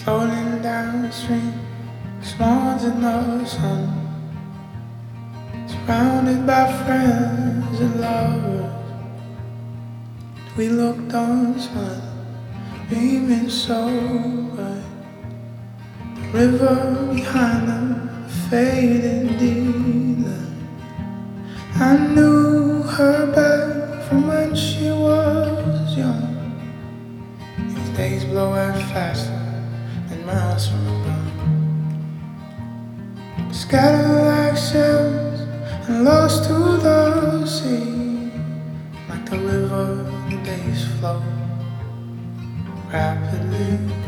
Rolling down the street, swans in the sun, surrounded by friends and lovers. We looked on sun, beaming so bright. The river behind them, fading deep. I knew her back from when she was young. These days blow out faster than miles from a gun. Scattered like shells and lost to the sea. Like the river, the days flow rapidly.